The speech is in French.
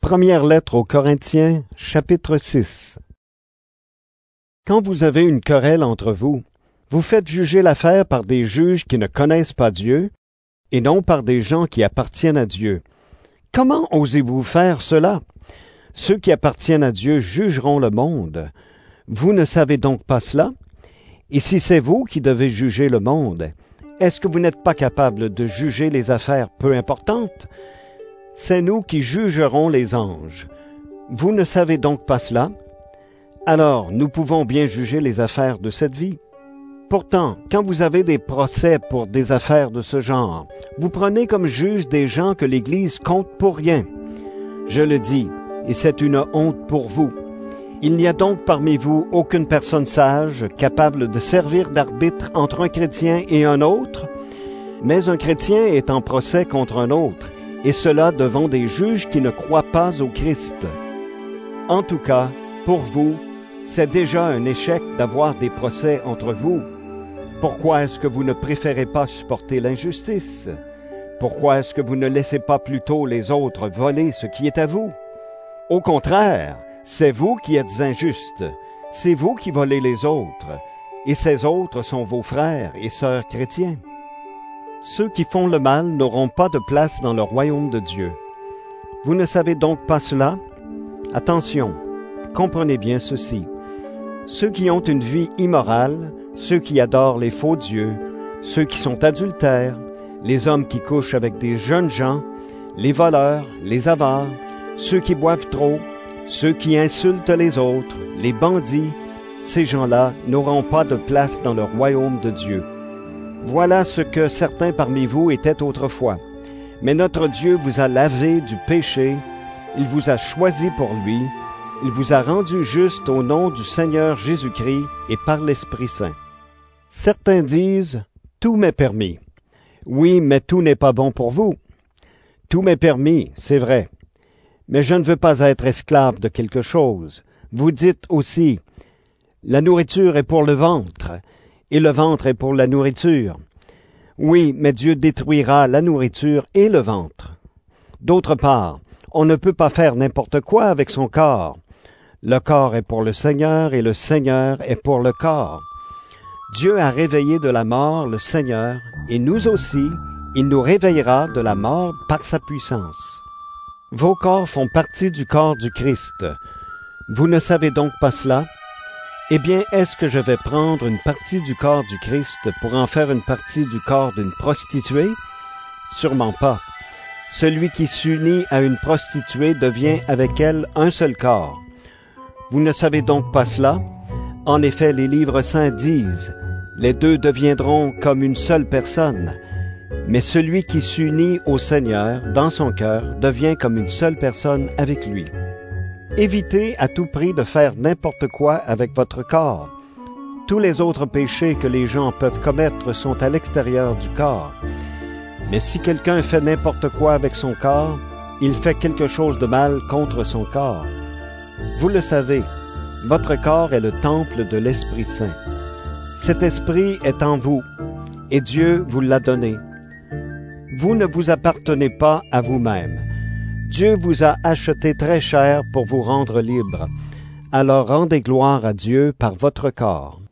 Première lettre aux Corinthiens, chapitre 6. Quand vous avez une querelle entre vous, vous faites juger l'affaire par des juges qui ne connaissent pas Dieu, et non par des gens qui appartiennent à Dieu. Comment osez-vous faire cela? Ceux qui appartiennent à Dieu jugeront le monde. Vous ne savez donc pas cela? Et si c'est vous qui devez juger le monde, est-ce que vous n'êtes pas capable de juger les affaires peu importantes? C'est nous qui jugerons les anges. Vous ne savez donc pas cela? Alors, nous pouvons bien juger les affaires de cette vie. Pourtant, quand vous avez des procès pour des affaires de ce genre, vous prenez comme juge des gens que l'Église compte pour rien. Je le dis, et c'est une honte pour vous. Il n'y a donc parmi vous aucune personne sage, capable de servir d'arbitre entre un chrétien et un autre, mais un chrétien est en procès contre un autre, et cela devant des juges qui ne croient pas au Christ. En tout cas, pour vous, c'est déjà un échec d'avoir des procès entre vous. Pourquoi est-ce que vous ne préférez pas supporter l'injustice? Pourquoi est-ce que vous ne laissez pas plutôt les autres voler ce qui est à vous? Au contraire, c'est vous qui êtes injustes, c'est vous qui volez les autres, et ces autres sont vos frères et sœurs chrétiens. Ceux qui font le mal n'auront pas de place dans le royaume de Dieu. Vous ne savez donc pas cela? Attention, comprenez bien ceci. Ceux qui ont une vie immorale, ceux qui adorent les faux dieux, ceux qui sont adultères, les hommes qui couchent avec des jeunes gens, les voleurs, les avares, ceux qui boivent trop, ceux qui insultent les autres, les bandits, ces gens-là n'auront pas de place dans le royaume de Dieu. Voilà ce que certains parmi vous étaient autrefois. Mais notre Dieu vous a lavé du péché, il vous a choisi pour lui, il vous a rendu juste au nom du Seigneur Jésus-Christ et par l'Esprit Saint. Certains disent « Tout m'est permis ». Oui, mais tout n'est pas bon pour vous. Tout m'est permis, c'est vrai. Mais je ne veux pas être esclave de quelque chose. Vous dites aussi « La nourriture est pour le ventre ». Et le ventre est pour la nourriture. Oui, mais Dieu détruira la nourriture et le ventre. D'autre part, on ne peut pas faire n'importe quoi avec son corps. Le corps est pour le Seigneur et le Seigneur est pour le corps. Dieu a réveillé de la mort le Seigneur, et nous aussi, il nous réveillera de la mort par sa puissance. Vos corps font partie du corps du Christ. Vous ne savez donc pas cela? Eh bien, est-ce que je vais prendre une partie du corps du Christ pour en faire une partie du corps d'une prostituée? Sûrement pas. Celui qui s'unit à une prostituée devient avec elle un seul corps. Vous ne savez donc pas cela? En effet, les livres saints disent « Les deux deviendront comme une seule personne ». Mais celui qui s'unit au Seigneur dans son cœur devient comme une seule personne avec lui. Évitez à tout prix de faire n'importe quoi avec votre corps. Tous les autres péchés que les gens peuvent commettre sont à l'extérieur du corps. Mais si quelqu'un fait n'importe quoi avec son corps, il fait quelque chose de mal contre son corps. Vous le savez, votre corps est le temple de l'Esprit Saint. Cet Esprit est en vous, et Dieu vous l'a donné. Vous ne vous appartenez pas à vous-même. Dieu vous a acheté très cher pour vous rendre libre. Alors rendez gloire à Dieu par votre corps.